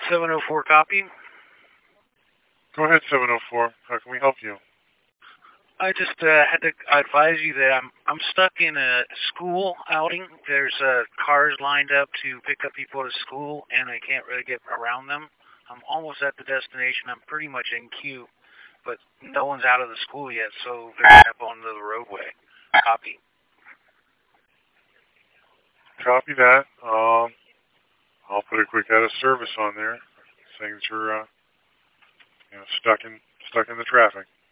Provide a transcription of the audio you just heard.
704 copy. Go ahead, 704. How can we help you? I just had to advise you that I'm stuck in a school outing. There's cars lined up to pick up people at school, and I can't really get around them. I'm almost at the destination. I'm pretty much in queue, but no one's out of the school yet, so they're up onto the roadway. Copy. Copy that. I'll put a quick out of service on there, saying that you're stuck in the traffic.